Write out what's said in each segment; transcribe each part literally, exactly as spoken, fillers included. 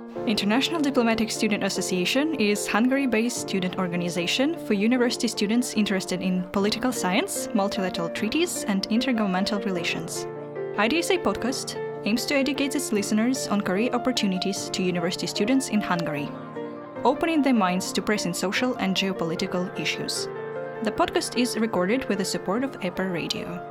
International Diplomatic Student Association is Hungary-based student organization for university students interested in political science, multilateral treaties, and intergovernmental relations. I D S A podcast aims to educate its listeners on career opportunities to university students in Hungary, opening their minds to present social and geopolitical issues. The podcast is recorded with the support of E P R Radio.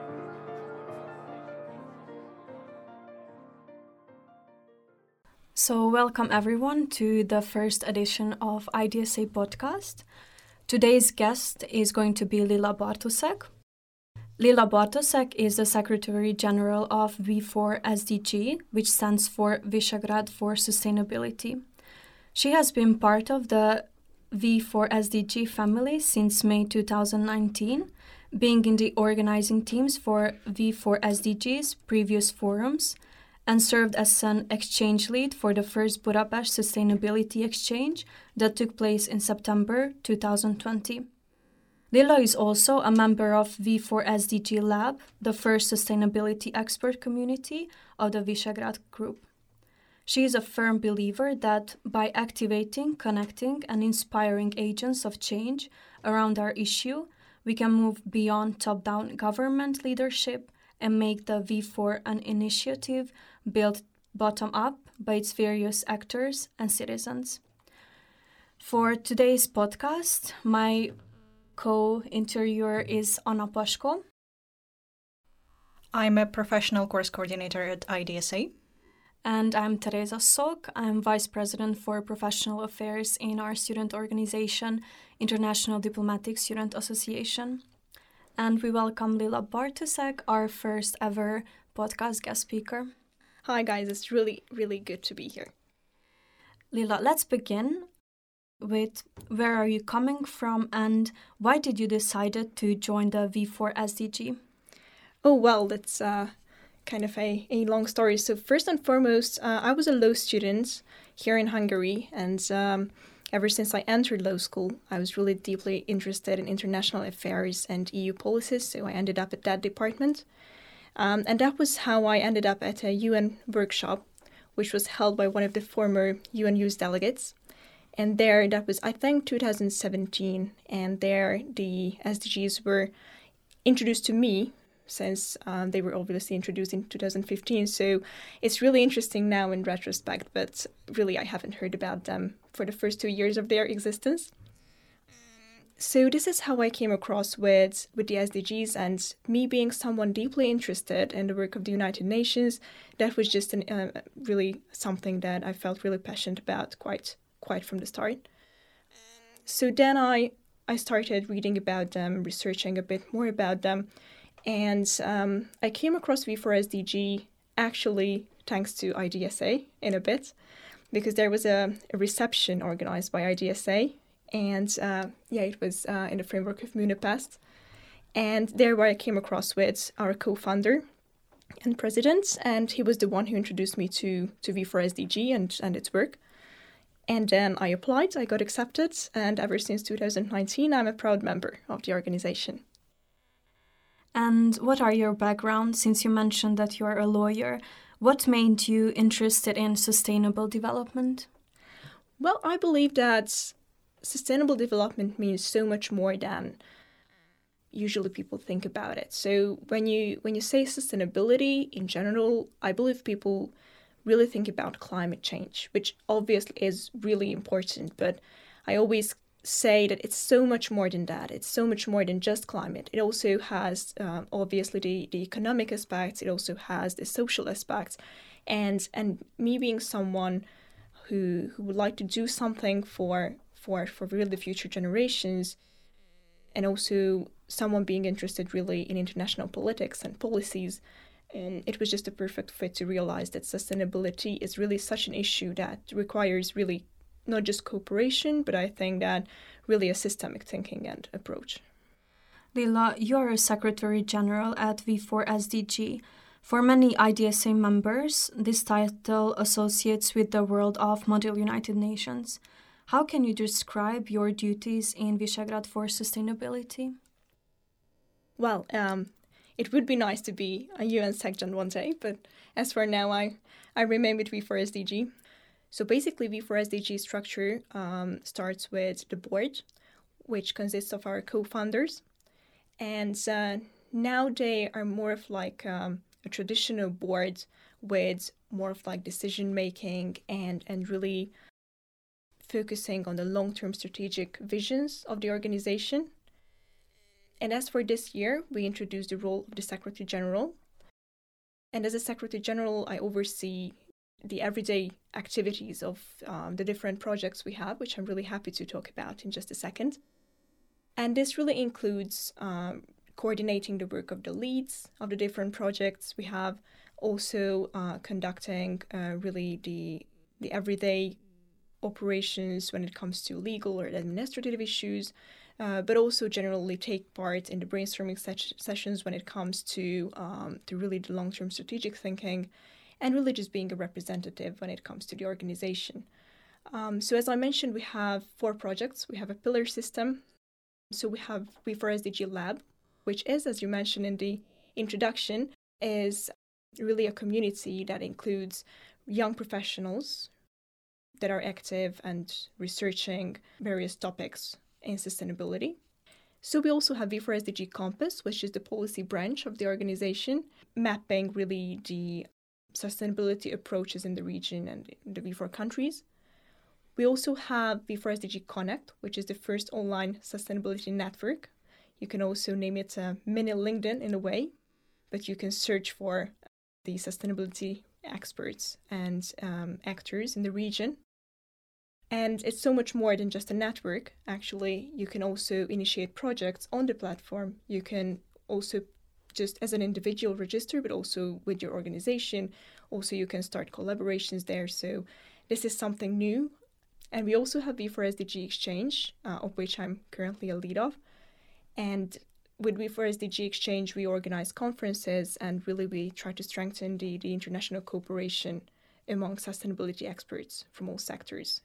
So welcome everyone to the first edition of I D S A podcast. Today's guest is going to be Lila Bartosek. Lila Bartosek is the Secretary General of V four S D G, which stands for Visegrad for Sustainability. She has been part of the V four S D G family since May two thousand nineteen, being in the organizing teams for V four S D G's previous forums, and served as an exchange lead for the first Budapest Sustainability Exchange that took place in September two thousand twenty. Lila is also a member of V four S D G Lab, the first sustainability expert community of the Visegrad Group. She is a firm believer that by activating, connecting, and inspiring agents of change around our issue, we can move beyond top-down government leadership and make the V four an initiative built bottom-up by its various actors and citizens. For today's podcast, my co-interviewer is Anna Pasko. I'm a professional course coordinator at I D S A. And I'm Teresa Sok. I'm Vice President for Professional Affairs in our student organization, International Diplomatic Student Association. And we welcome Lila Bartosek, our first ever podcast guest speaker. Hi guys, it's really, really good to be here. Lila, let's begin with where are you coming from and why did you decide to join the V four S D G? Oh, well, that's uh, kind of a, a long story. So first and foremost, uh, I was a law student here in Hungary, and um, ever since I entered law school, I was really deeply interested in international affairs and E U policies, so I ended up at that department. Um, and that was how I ended up at a U N workshop, which was held by one of the former U N Youth delegates. And there, that was, I think, two thousand seventeen, and there the S D Gs were introduced to me, since um, they were obviously introduced in two thousand fifteen. So it's really interesting now in retrospect, but really I haven't heard about them for the first two years of their existence. So this is how I came across with, with the S D Gs, and me being someone deeply interested in the work of the United Nations, that was just an, uh, really something that I felt really passionate about quite quite from the start. So then I, I started reading about them, researching a bit more about them, and um, I came across V four S D G actually thanks to I D S A in a bit, because there was a, a reception organized by I D S A, and uh, yeah, it was uh, in the framework of Munipest, and there where I came across with our co-founder and president, and he was the one who introduced me to, to V four S D G and, and its work. And then I applied, I got accepted, and ever since two thousand nineteen, I'm a proud member of the organization. And what are your background, since you mentioned that you are a lawyer? What made you interested in sustainable development? Well, I believe that sustainable development means so much more than usually people think about it. So when you when you say sustainability in general, I believe people really think about climate change, which obviously is really important, but I always say that it's so much more than that. It's so much more than just climate. It also has um, obviously the, the economic aspects. It also has the social aspects. And and me being someone who who would like to do something for for for really the future generations, and also someone being interested really in international politics and policies, and it was just a perfect fit to realize that sustainability is really such an issue that requires really not just cooperation, but I think that really a systemic thinking and approach. Lila, you are a Secretary General at V four S D G. For many I D S A members, this title associates with the world of Model United Nations. How can you describe your duties in Visegrad for Sustainability? Well, um, it would be nice to be a U N Sec Gen one day, but as for now, I, I remain with V four S D G. So basically, V four S D G structure um, starts with the board, which consists of our co-founders. And uh, now they are more of like um, a traditional board with more of like decision making and, and really focusing on the long-term strategic visions of the organization. And as for this year, we introduced the role of the Secretary General. And as a Secretary General, I oversee the everyday activities of um, the different projects we have, which I'm really happy to talk about in just a second. And this really includes um, coordinating the work of the leads of the different projects we have, also uh, conducting uh, really the the everyday operations when it comes to legal or administrative issues, uh, but also generally take part in the brainstorming se- sessions when it comes to um, to really the long-term strategic thinking, and really just being a representative when it comes to the organization. Um, so as I mentioned, we have four projects. We have a pillar system. So we have V four S D G Lab, which is, as you mentioned in the introduction, is really a community that includes young professionals that are active and researching various topics in sustainability. So we also have V four S D G Compass, which is the policy branch of the organization, mapping really the sustainability approaches in the region and the V four countries. We also have V four S D G Connect, which is the first online sustainability network. You can also name it a mini LinkedIn in a way, but you can search for the sustainability experts and um, actors in the region. And it's so much more than just a network. Actually, you can also initiate projects on the platform. You can also just as an individual register, but also with your organization. Also, you can start collaborations there. So this is something new. And we also have V four S D G Exchange, uh, of which I'm currently a lead of. And with V four S D G Exchange, we organize conferences and really we try to strengthen the, the international cooperation among sustainability experts from all sectors.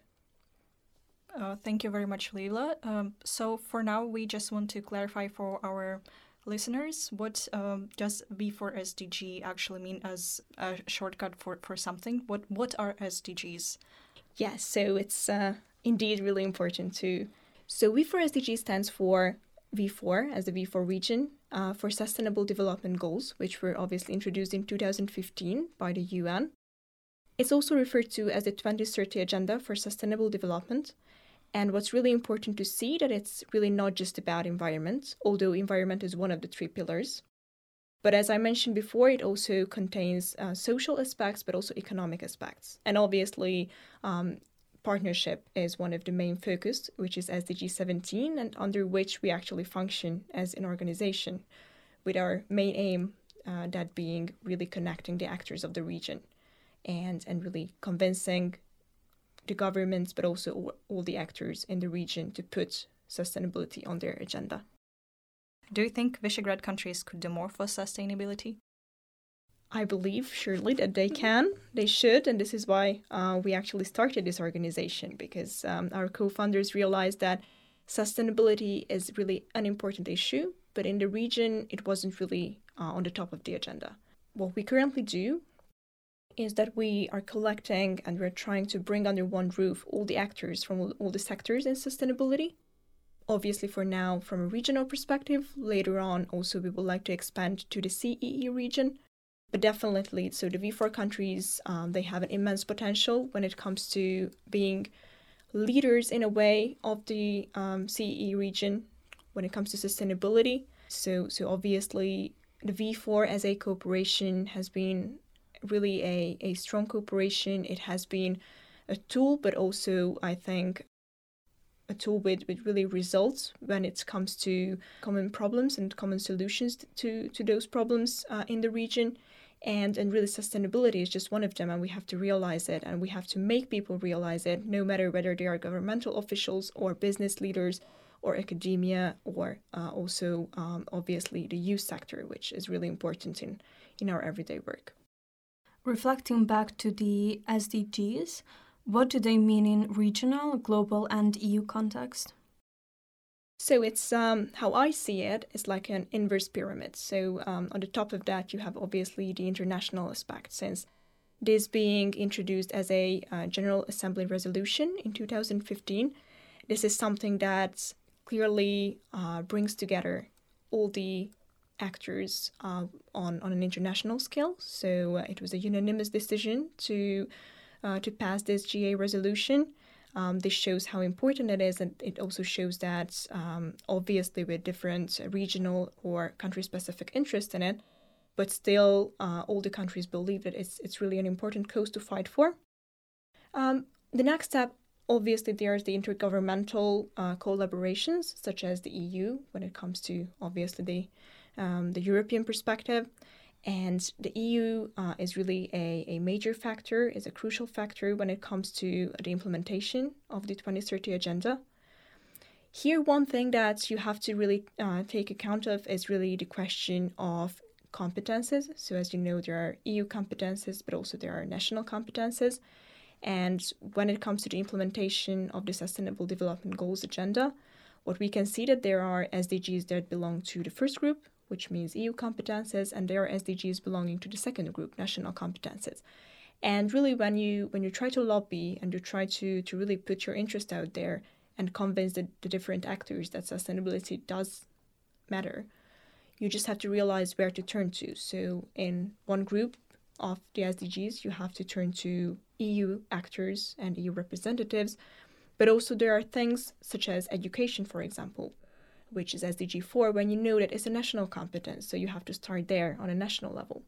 Uh, thank you very much, Leila. Um, so for now, we just want to clarify for our listeners, what um, does V four S D G actually mean as a shortcut for, for something? What what are S D Gs? Yes, so it's uh, indeed really important to... So V four S D G stands for V four as the V four region uh, for Sustainable Development Goals, which were obviously introduced in two thousand fifteen by the U N. It's also referred to as the twenty thirty Agenda for Sustainable Development. And what's really important to see that it's really not just about environment, although environment is one of the three pillars. But as I mentioned before, it also contains uh, social aspects, but also economic aspects. And obviously, um, partnership is one of the main focus, which is S D G seventeen, and under which we actually function as an organization, with our main aim, uh, that being really connecting the actors of the region and, and really convincing the governments, but also all, all the actors in the region to put sustainability on their agenda. Do you think Visegrad countries could do more for sustainability? I believe surely that they can, they should, and this is why uh, we actually started this organization, because um, our co-founders realized that sustainability is really an important issue, but in the region it wasn't really uh, on the top of the agenda. What we currently do is that we are collecting and we're trying to bring under one roof all the actors from all, all the sectors in sustainability. Obviously, for now, from a regional perspective, later on, also we would like to expand to the C E E region. But definitely, so the V four countries, um, they have an immense potential when it comes to being leaders in a way of the um, C E E region when it comes to sustainability. So, so obviously, the V four as a cooperation has been really a, a strong cooperation. It has been a tool, but also, I think, a tool with, with really results when it comes to common problems and common solutions to, to those problems uh, in the region. And, and really sustainability is just one of them, and we have to realize it, and we have to make people realize it, no matter whether they are governmental officials or business leaders or academia or uh, also um, obviously the youth sector, which is really important in, in our everyday work. Reflecting back to the S D Gs, what do they mean in regional, global, and E U context? So it's um, how I see it is like an inverse pyramid. So um, on the top of that, you have obviously the international aspect, since this being introduced as a uh, General Assembly resolution in two thousand fifteen. This is something that clearly uh, brings together all the actors uh, on, on an international scale. So uh, it was a unanimous decision to uh, to pass this G A resolution. Um, this shows how important it is, and it also shows that um, obviously with different regional or country-specific interests in it, but still uh, all the countries believe that it's it's really an important cause to fight for. Um, the next step, obviously, there's the intergovernmental uh, collaborations, such as the E U, when it comes to obviously the um, the European perspective. And the E U uh, is really a, a major factor, is a crucial factor when it comes to the implementation of the twenty thirty agenda. Here, one thing that you have to really uh, take account of is really the question of competences. So as you know, there are E U competences, but also there are national competences. And when it comes to the implementation of the Sustainable Development Goals agenda, what we can see that there are S D Gs that belong to the first group, which means E U competences, and there are S D Gs belonging to the second group, national competences. And really, when you when you try to lobby and you try to, to really put your interest out there and convince the, the different actors that sustainability does matter, you just have to realize where to turn to. So in one group of the S D Gs, you have to turn to E U actors and E U representatives, but also there are things such as education, for example, which is S D G four, when you know that it's a national competence, so you have to start there on a national level.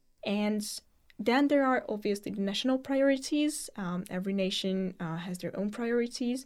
And then there are obviously the national priorities. Um, every nation uh, has their own priorities.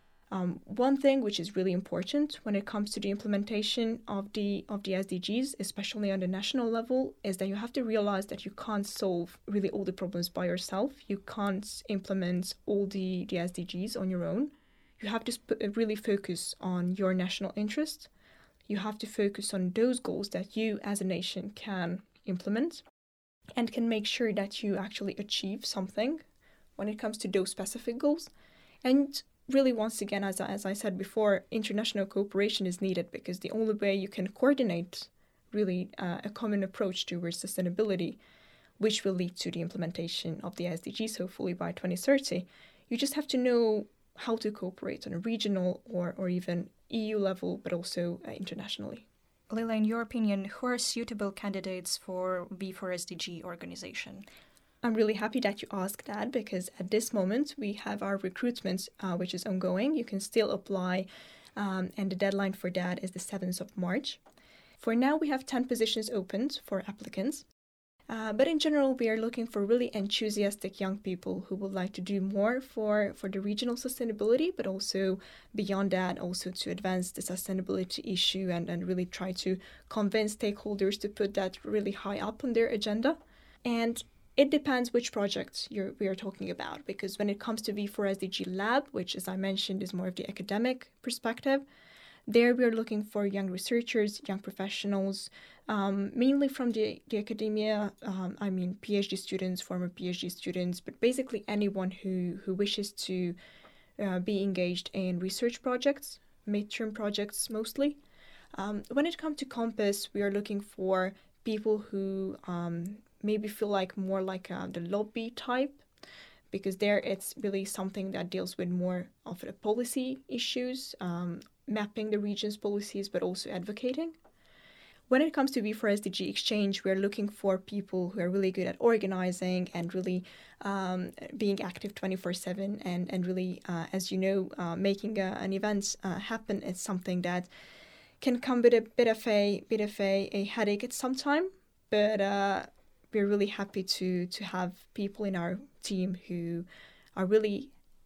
Um, one thing which is really important when it comes to the implementation of the of the S D Gs, especially on the national level, is that you have to realize that you can't solve really all the problems by yourself. You can't implement all the, the S D Gs on your own. You have to sp- really focus on your national interest. You have to focus on those goals that you as a nation can implement and can make sure that you actually achieve something when it comes to those specific goals. And really, once again, as, as I said before, international cooperation is needed, because the only way you can coordinate really uh, a common approach towards sustainability, which will lead to the implementation of the S D Gs hopefully by twenty thirty, you just have to know how to cooperate on a regional or, or even E U level, but also uh, internationally. Lila, in your opinion, who are suitable candidates for B four S D G organization? I'm really happy that you asked that, because at this moment we have our recruitment, uh, which is ongoing. You can still apply, um, and the deadline for that is the seventh of March. For now, we have ten positions opened for applicants. Uh, but in general, we are looking for really enthusiastic young people who would like to do more for, for the regional sustainability, but also beyond that, also to advance the sustainability issue and, and really try to convince stakeholders to put that really high up on their agenda. And it depends which project you're, we are talking about, because when it comes to V four S D G Lab, which, as I mentioned, is more of the academic perspective, there we are looking for young researchers, young professionals, um, mainly from the, the academia, um, I mean PhD students, former PhD students, but basically anyone who, who wishes to uh, be engaged in research projects, midterm projects mostly. Um, when it comes to Compass, we are looking for people who um, maybe feel like more like uh, the lobby type, because there it's really something that deals with more of the policy issues, um, mapping the region's policies, but also advocating. When it comes to V four S D G Exchange, we're looking for people who are really good at organizing and really um, being active twenty-four seven, and, and really, uh, as you know, uh, making a, an event uh, happen is something that can come with a bit of a bit of a, a headache at some time, but uh, we're really happy to to have people in our team who are really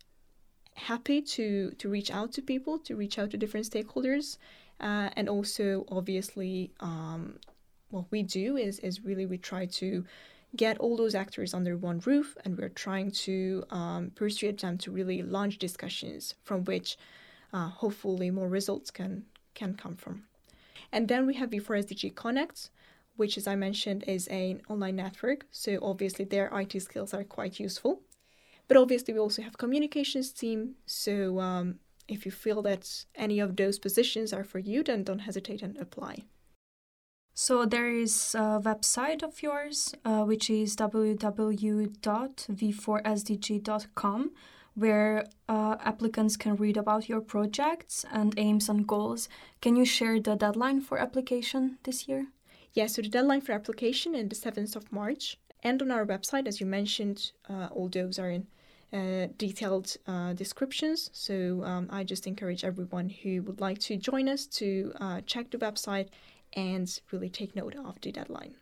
happy to to reach out to people, to reach out to different stakeholders, uh, and also obviously um, what we do is is really we try to get all those actors under one roof, and we're trying to um, persuade them to really launch discussions from which uh, hopefully more results can can come from. And then we have V four S D G Connect, which, as I mentioned, is an online network. So obviously their I T skills are quite useful. But obviously we also have communications team. So um, if you feel that any of those positions are for you, then don't hesitate and apply. So there is a website of yours, uh, which is w w w dot v four s d g dot com, where uh, applicants can read about your projects and aims and goals. Can you share the deadline for application this year? Yeah, so the deadline for application is the seventh of March. And on our website, as you mentioned, uh, all those are in uh, detailed uh, descriptions. So um, I just encourage everyone who would like to join us to uh, check the website and really take note of the deadline.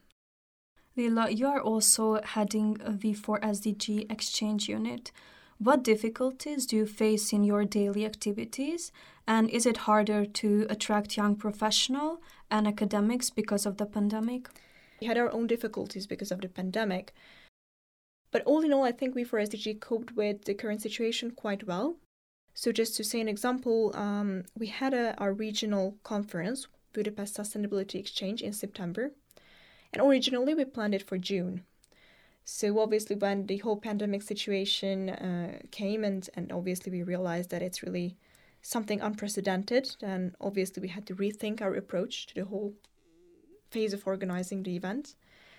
Lila, you are also heading a V four S D G exchange unit. What difficulties do you face in your daily activities? And is it harder to attract young professionals and academics because of the pandemic? We had our own difficulties because of the pandemic. But all in all, I think V four S D G coped with the current situation quite well. So just to say an example, um, we had a, our regional conference, Budapest Sustainability Exchange, in September. And originally we planned it for June. So obviously when the whole pandemic situation uh, came and, and obviously we realized that it's really something unprecedented, then obviously we had to rethink our approach to the whole phase of organizing the event.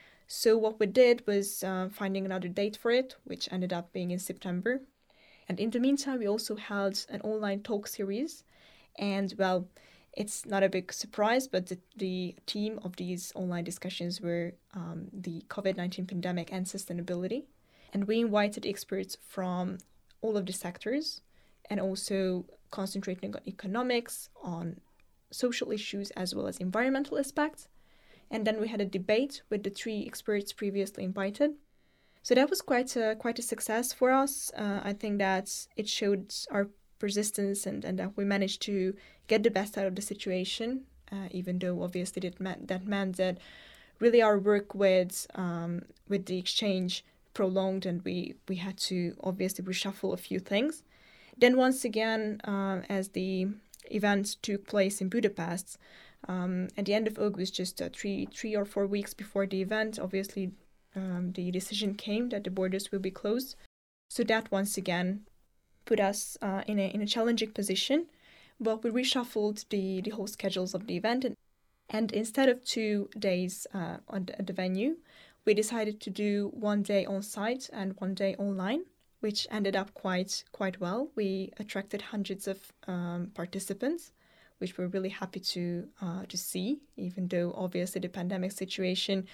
So what we did was uh, finding another date for it, which ended up being in September. And in the meantime, we also held an online talk series. And well, it's not a big surprise, but the, the theme of these online discussions were um, the COVID nineteen pandemic and sustainability. And we invited experts from all of the sectors and also concentrating on economics, on social issues, as well as environmental aspects. And then we had a debate with the three experts previously invited. So that was quite a, quite a success for us. Uh, I think that it showed our persistence and, and that we managed to get the best out of the situation, uh, even though obviously that meant, that meant that really our work with um, with the exchange prolonged and we, we had to obviously reshuffle a few things. Then once again, uh, as the event took place in Budapest, um, at the end of August, just uh, three three or four weeks before the event, obviously um, the decision came that the borders will be closed. So that once again put us uh, in a in a challenging position. Well, we reshuffled the, the whole schedules of the event, and, and instead of two days uh, on the, at the venue, we decided to do one day on site and one day online, which ended up quite quite well. We attracted hundreds of um, participants, which we're really happy to uh, to see, even though obviously the pandemic situation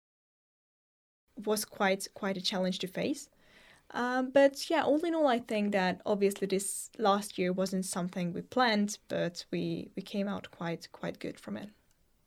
was quite quite a challenge to face. Um, but yeah, all in all, I think that obviously this last year wasn't something we planned, but we, we came out quite quite good from it.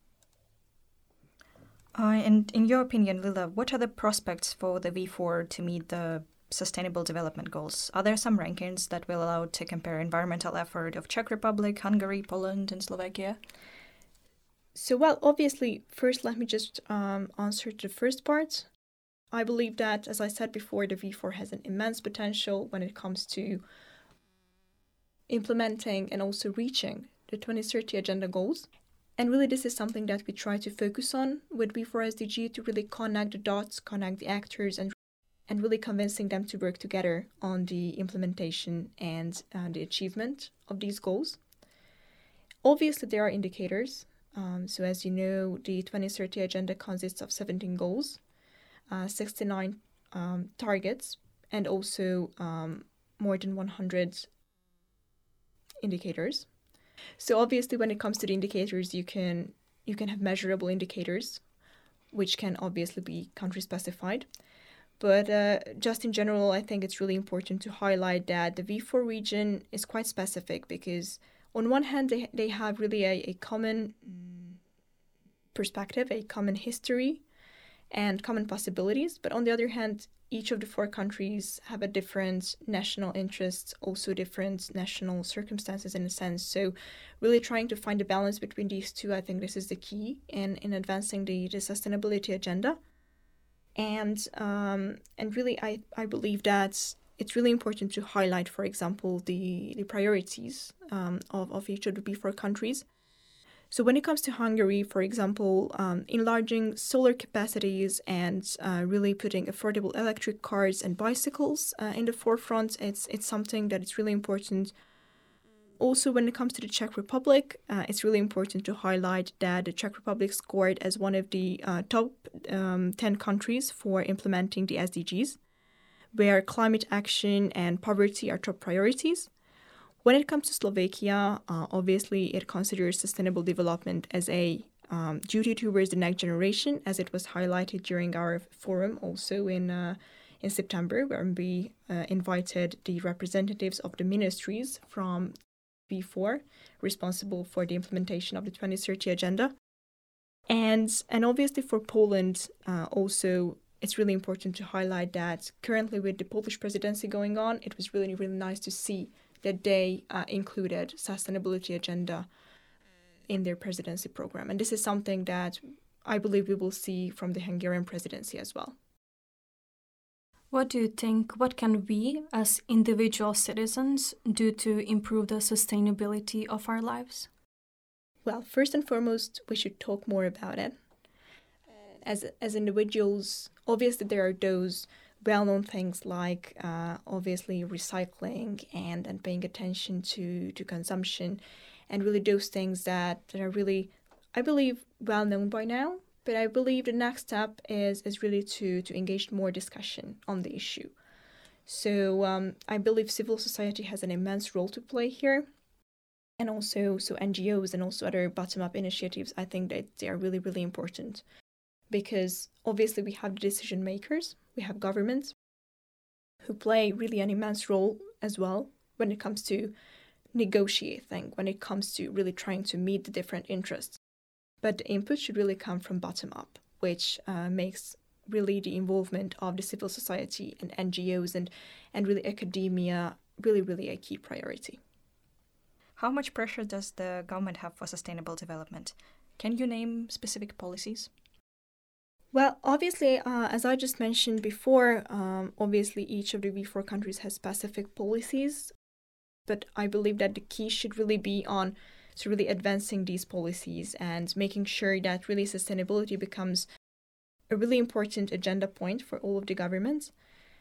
Uh, and in your opinion, Lila, what are the prospects for the V four to meet the Sustainable Development Goals? Are there some rankings that will allow to compare environmental effort of Czech Republic, Hungary, Poland, and Slovakia? So, well, obviously, first let me just um, answer the first part. I believe that, as I said before, the V four has an immense potential when it comes to implementing and also reaching the twenty thirty Agenda goals. And really, this is something that we try to focus on with V four S D G, to really connect the dots, connect the actors, and and really convincing them to work together on the implementation and uh, the achievement of these goals. Obviously, there are indicators. Um, so as you know, the twenty thirty Agenda consists of seventeen goals, Uh, sixty-nine um, targets, and also um, more than one hundred indicators. So obviously, when it comes to the indicators, you can you can have measurable indicators, which can obviously be country specified. But uh, just in general, I think it's really important to highlight that the V four region is quite specific because on one hand, they they have really a, a common perspective, a common history, and common possibilities, but on the other hand, each of the four countries have a different national interests, also different national circumstances in a sense. So really trying to find a balance between these two, I think this is the key in, in advancing the, the sustainability agenda. And um, and really, I, I believe that it's really important to highlight, for example, the, the priorities um, of, of each of the V four countries. So when it comes to Hungary, for example, um, enlarging solar capacities and uh, really putting affordable electric cars and bicycles uh, in the forefront, it's it's something that is really important. also, when it comes to the Czech Republic, uh, it's really important to highlight that the Czech Republic scored as one of the uh, top um, ten countries for implementing the S D Gs, where climate action and poverty are top priorities. When it comes to Slovakia, uh, obviously it considers sustainable development as a um, duty towards the next generation, as it was highlighted during our forum also in uh, in September, where we uh, invited the representatives of the ministries from B four, responsible for the implementation of the twenty thirty agenda. And, and obviously for Poland, uh, also, it's really important to highlight that currently with the Polish presidency going on, it was really, really nice to see that they uh, included sustainability agenda in their presidency program. And this is something that I believe we will see from the Hungarian presidency as well. What do you think, what can we as individual citizens do to improve the sustainability of our lives? Well, first and foremost, we should talk more about it. As, as individuals, obviously there are those well-known things like uh, obviously recycling and, and paying attention to, to consumption, and really those things that, that are really, I believe, well-known by now. But I believe the next step is, is really to, to engage more discussion on the issue. So um, I believe civil society has an immense role to play here. And also so N G Os and also other bottom-up initiatives, I think that they are really, really important. Because obviously we have the decision makers, we have governments who play really an immense role as well when it comes to negotiating, when it comes to really trying to meet the different interests. But the input should really come from bottom up, which uh, makes really the involvement of the civil society and N G Os and, and really academia really, really a key priority. How much pressure does the government have for sustainable development? Can you name specific policies? Well, obviously, uh, as I just mentioned before, um, obviously each of the V four countries has specific policies, but I believe that the key should really be on so really advancing these policies and making sure that really sustainability becomes a really important agenda point for all of the governments.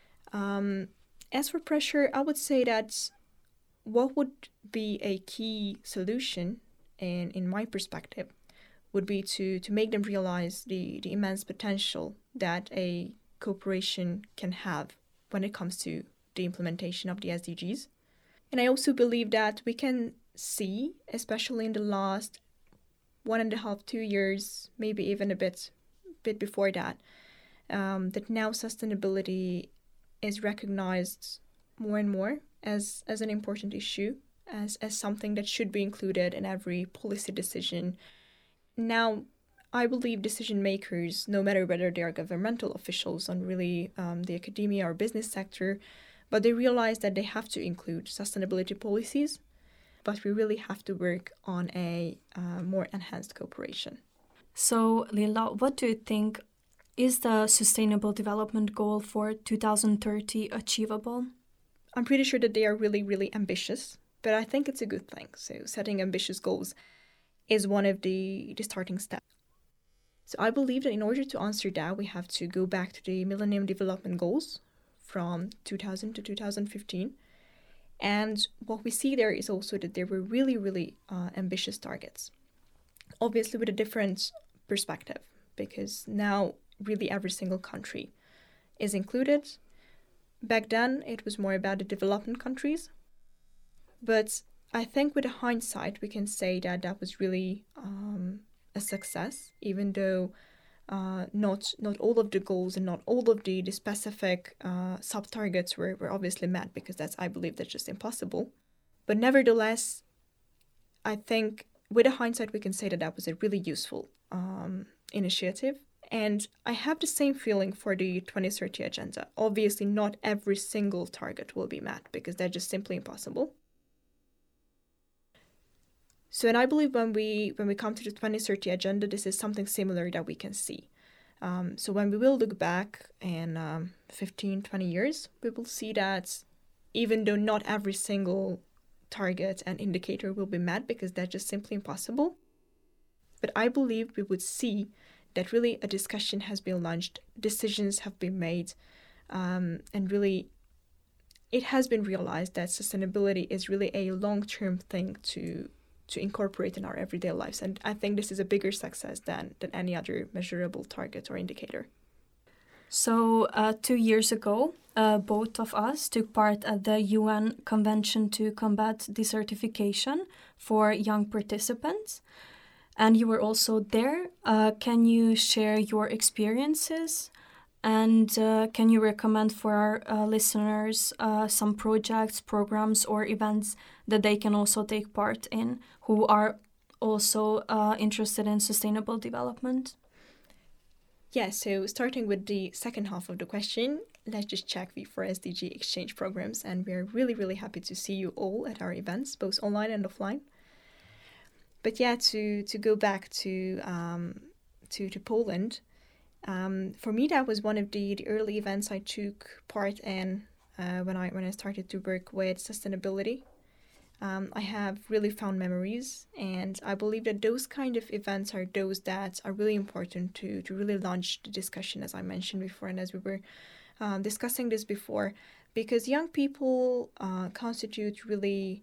Um, as for pressure, I would say that what would be a key solution, in, in my perspective, would be to, to make them realize the, the immense potential that a cooperation can have when it comes to the implementation of the S D Gs. And I also believe that we can see, especially in the last one and a half, two years, maybe even a bit, bit before that, um, that now sustainability is recognized more and more as, as an important issue, as, as something that should be included in every policy decision. Now, I believe decision makers, no matter whether they are governmental officials on really um, the academia or business sector, but they realize that they have to include sustainability policies, but we really have to work on a uh, more enhanced cooperation. So, Lila, what do you think? Is the Sustainable Development Goal for two thousand thirty achievable? I'm pretty sure that they are really, really ambitious, but I think it's a good thing. So setting ambitious goals is one of the, the starting steps. So I believe that in order to answer that, we have to go back to the Millennium Development Goals from two thousand to two thousand fifteen. And what we see there is also that there were really, really uh, ambitious targets. Obviously with a different perspective, because now really every single country is included. Back then, it was more about the developing countries. But I think with hindsight, we can say that that was really um, a success, even though uh, not not all of the goals and not all of the, the specific uh, sub-targets were, were obviously met, because that's, I believe, that's just impossible. But nevertheless, I think with a hindsight, we can say that that was a really useful um, initiative. And I have the same feeling for the twenty thirty agenda. Obviously, not every single target will be met, because that's just simply impossible. So, and I believe when we when we come to the twenty thirty agenda, this is something similar that we can see. Um, so when we will look back in um, fifteen, twenty years, we will see that even though not every single target and indicator will be met, because that's just simply impossible, but I believe we would see that really a discussion has been launched, decisions have been made, um, and really it has been realized that sustainability is really a long-term thing to to incorporate in our everyday lives. And I think this is a bigger success than, than any other measurable target or indicator. So uh, two years ago, uh, both of us took part at the U N Convention to Combat Desertification for young participants. And you were also there. Uh, can you share your experiences? And uh, can you recommend for our uh, listeners uh, some projects, programs, or events that they can also take part in who are also uh, interested in sustainable development? Yeah, so starting with the second half of the question, let's just check the four S D G exchange programs, and we're really, really happy to see you all at our events, both online and offline. But yeah, to, to go back to um, to, to Poland, um, for me that was one of the, the early events I took part in uh, when I when I started to work with sustainability. Um, I have really fond memories, and I believe that those kind of events are those that are really important to, to really launch the discussion, as I mentioned before, and as we were um, discussing this before, because young people uh, constitute really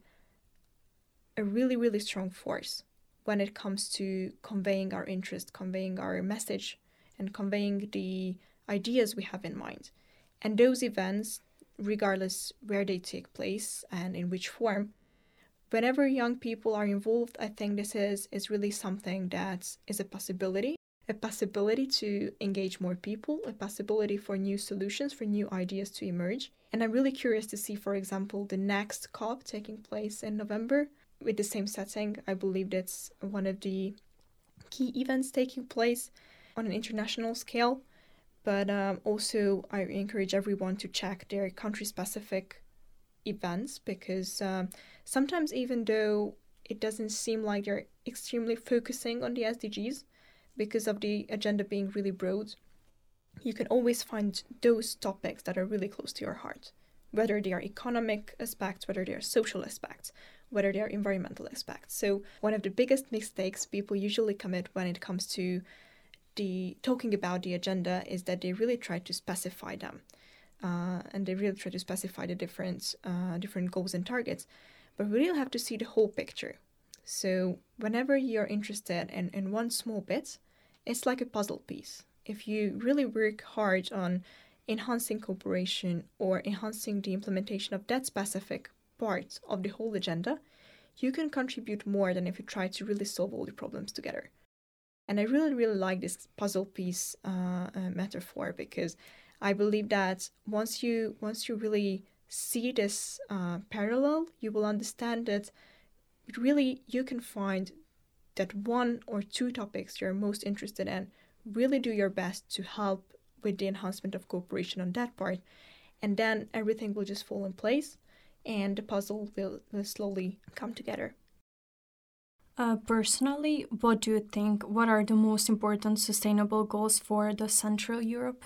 a really, really strong force when it comes to conveying our interest, conveying our message, and conveying the ideas we have in mind. And those events, regardless where they take place and in which form, whenever young people are involved, I think this is, is really something that is a possibility, a possibility to engage more people, a possibility for new solutions, for new ideas to emerge. And I'm really curious to see, for example, the next COP taking place in November with the same setting. I believe that's one of the key events taking place on an international scale. But um, also, I encourage everyone to check their country-specific events, because um, sometimes, even though it doesn't seem like they're extremely focusing on the S D Gs because of the agenda being really broad, you can always find those topics that are really close to your heart, whether they are economic aspects, whether they are social aspects, whether they are environmental aspects. So one of the biggest mistakes people usually commit when it comes to the talking about the agenda is that they really try to specify them. Uh, and they really try to specify the different uh, different goals and targets. But we really have to see the whole picture. So whenever you're interested in, in one small bit, it's like a puzzle piece. If you really work hard on enhancing cooperation or enhancing the implementation of that specific part of the whole agenda, you can contribute more than if you try to really solve all the problems together. And I really, really like this puzzle piece uh, uh, metaphor, because I believe that once you once you really see this uh, parallel, you will understand that really you can find that one or two topics you're most interested in, really do your best to help with the enhancement of cooperation on that part, and then everything will just fall in place and the puzzle will, will slowly come together. Uh, personally, what do you think? What are the most important sustainable goals for the Central Europe?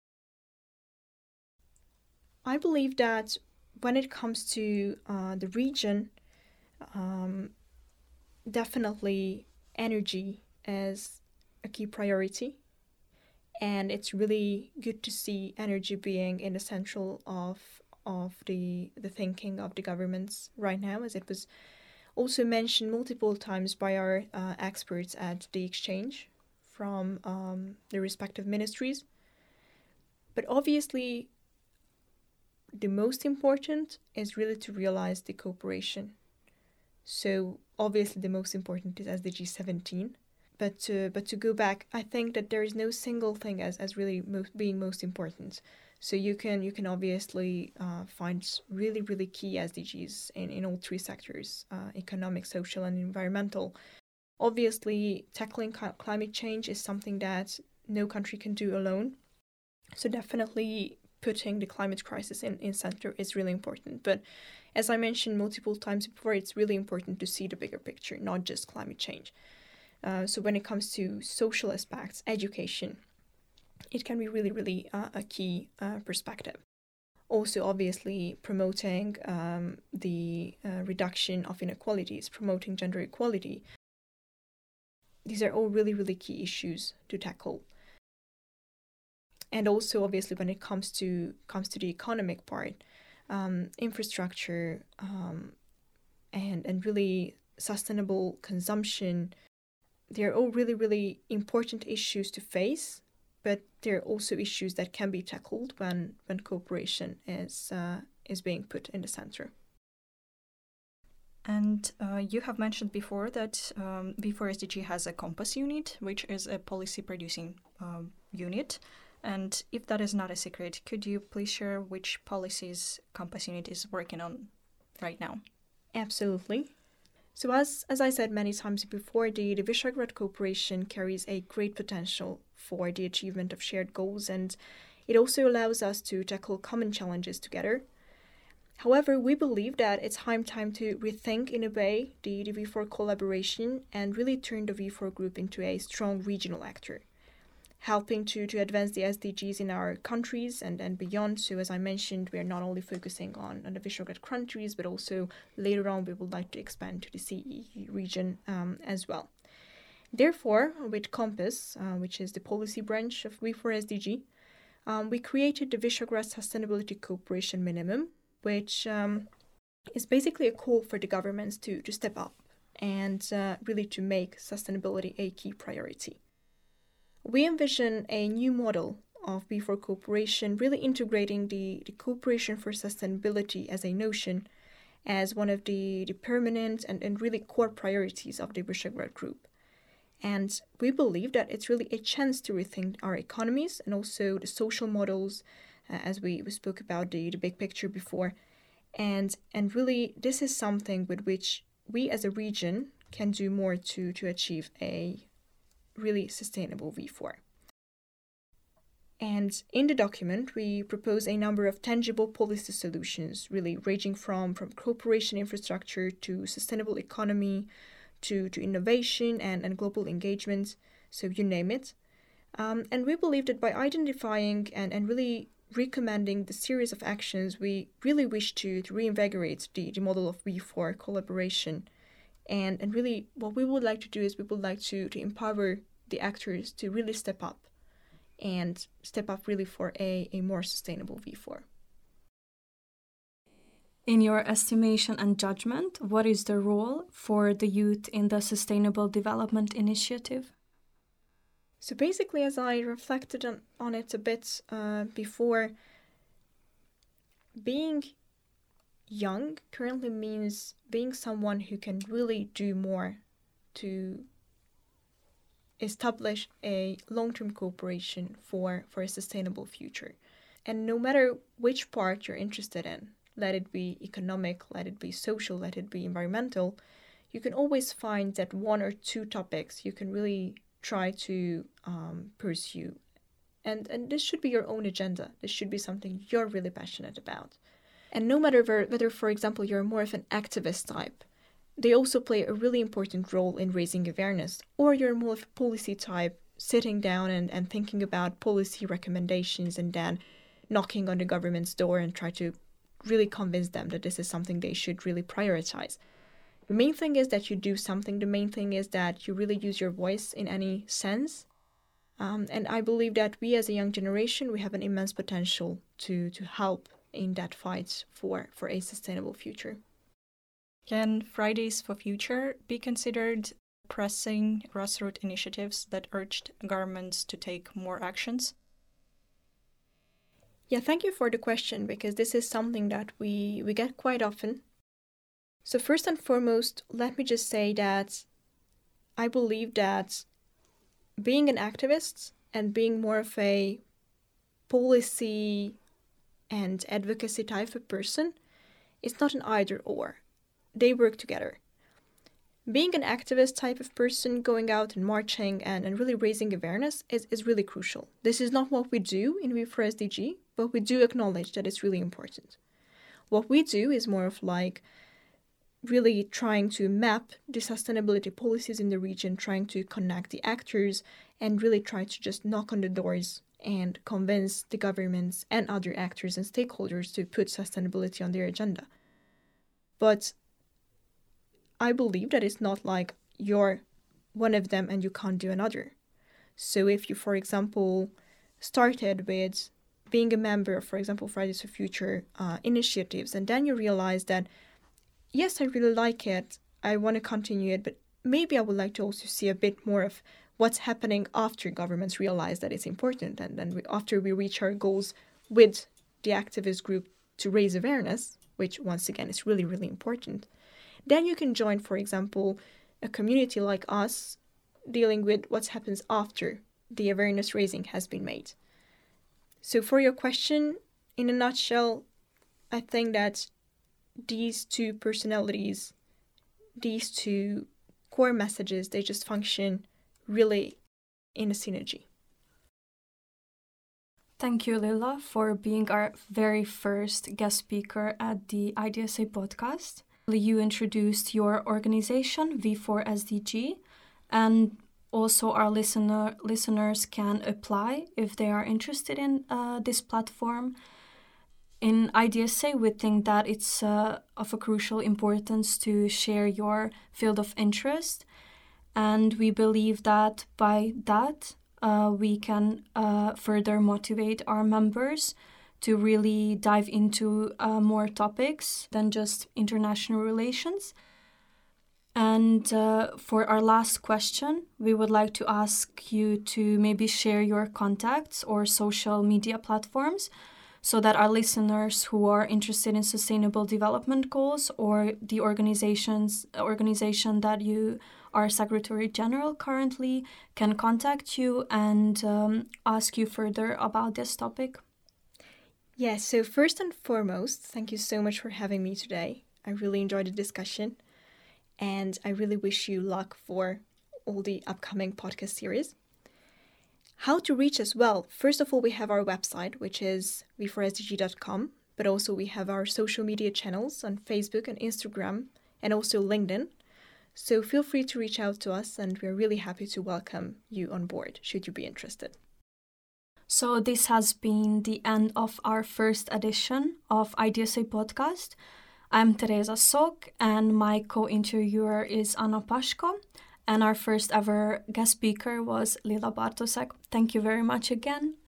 I believe that when it comes to uh, the region, um, definitely energy is a key priority. And it's really good to see energy being in the central of of the the thinking of the governments right now, as it was also mentioned multiple times by our uh, experts at the exchange from um, the respective ministries. But obviously, the most important is really to realize the cooperation. So obviously the most important is S D G seventeen. But to, but to go back, I think that there is no single thing as, as really most, being most important. So you can you can obviously uh, find really, really key S D Gs in, in all three sectors, uh, economic, social, and environmental. Obviously, tackling ca- climate change is something that no country can do alone. So definitely putting the climate crisis in, in center is really important. But as I mentioned multiple times before, it's really important to see the bigger picture, not just climate change. Uh, so when it comes to social aspects, education, it can be really, really uh, a key uh, perspective. Also, obviously, promoting um, the uh, reduction of inequalities, promoting gender equality. These are all really, really key issues to tackle. And also, obviously, when it comes to comes to the economic part, um, infrastructure, um, and, and really sustainable consumption. They're all really, really important issues to face, but they're also issues that can be tackled when, when cooperation is, uh, is being put in the center. And uh, you have mentioned before that um, V four S D G has a Compass unit, which is a policy-producing um, unit. And if that is not a secret, could you please share which policies Compass unit is working on right now? Absolutely. So as, as I said many times before, the, the Visegrad cooperation carries a great potential for the achievement of shared goals, and it also allows us to tackle common challenges together. However, we believe that it's time time to rethink in a way the, the V four collaboration and really turn the V four group into a strong regional actor, helping to, to advance the S D Gs in our countries and, and beyond. So as I mentioned, we're not only focusing on, on the Visegrad countries, but also later on we would like to expand to the C E E region um, as well. Therefore, with Compass, uh, which is the policy branch of V four S D G, um, we created the Visegrad Sustainability Cooperation Minimum, which um, is basically a call for the governments to, to step up and uh, really to make sustainability a key priority. We envision a new model of V four cooperation, really integrating the, the cooperation for sustainability as a notion as one of the, the permanent and, and really core priorities of the Visegrad Group. And we believe that it's really a chance to rethink our economies and also the social models, uh, as we, we spoke about the, the big picture before. And, and really, this is something with which we as a region can do more to, to achieve a really sustainable V four. And in the document, we propose a number of tangible policy solutions, really ranging from, from cooperation infrastructure to sustainable economy, to, to innovation and, and global engagement, so you name it. Um, and we believe that by identifying and, and really recommending the series of actions, we really wish to, to reinvigorate the, the model of V four collaboration. And, and really what we would like to do is we would like to, to empower the actors to really step up and step up really for a, a more sustainable V four. In your estimation and judgment, what is the role for the youth in the Sustainable Development Initiative? So basically, as I reflected on, on it a bit uh, before, being young currently means being someone who can really do more to establish a long-term cooperation for, for a sustainable future. And no matter which part you're interested in, let it be economic, let it be social, let it be environmental, you can always find that one or two topics you can really try to um, pursue. And, and this should be your own agenda. This should be something you're really passionate about. And no matter whether, whether, for example, you're more of an activist type, they also play a really important role in raising awareness, or you're more of a policy type, sitting down and, and thinking about policy recommendations and then knocking on the government's door and try to really convince them that this is something they should really prioritize. The main thing is that you do something. The main thing is that you really use your voice in any sense. Um, and I believe that we as a young generation, we have an immense potential to, to help in that fight for, for a sustainable future. Can Fridays for Future be considered pressing grassroots initiatives that urged governments to take more actions? Yeah, thank you for the question, because this is something that we, we get quite often. So first and foremost, let me just say that I believe that being an activist and being more of a policy and advocacy type of person is not an either or. They work together. Being an activist type of person, going out and marching and, and really raising awareness is, is really crucial. This is not what we do in V four S D G, but we do acknowledge that it's really important. What we do is more of like really trying to map the sustainability policies in the region, trying to connect the actors, and really try to just knock on the doors and convince the governments and other actors and stakeholders to put sustainability on their agenda. But I believe that it's not like you're one of them and you can't do another. So if you, for example, started with being a member, for example, Fridays for Future uh, initiatives, and then you realize that, yes, I really like it, I want to continue it, but maybe I would like to also see a bit more of what's happening after governments realize that it's important, and then we, after we reach our goals with the activist group to raise awareness, which once again is really, really important. Then you can join, for example, a community like us dealing with what happens after the awareness raising has been made. So for your question, in a nutshell, I think that these two personalities, these two core messages, they just function really in a synergy. Thank you, Lila, for being our very first guest speaker at the I D S A podcast. You introduced your organization, V four S D G, and also our listener listeners can apply if they are interested in uh, this platform. In I D S A, we think that it's uh, of a crucial importance to share your field of interest, and we believe that by that uh, we can uh, further motivate our members to really dive into uh, more topics than just international relations. And uh, for our last question, we would like to ask you to maybe share your contacts or social media platforms so that our listeners who are interested in sustainable development goals or the organizations organization that you are Secretary General currently can contact you and um, ask you further about this topic. Yes, yeah, so first and foremost, thank you so much for having me today. I really enjoyed the discussion. And I really wish you luck for all the upcoming podcast series. How to reach us? Well, first of all, we have our website, which is v four s d g dot com, but also we have our social media channels on Facebook and Instagram, and also LinkedIn. So feel free to reach out to us, and we're really happy to welcome you on board, should you be interested. So this has been the end of our first edition of I D S A podcast. I'm Teresa Sok, and my co-interviewer is Anna Pashko, and our first ever guest speaker was Lila Bartosek. Thank you very much again.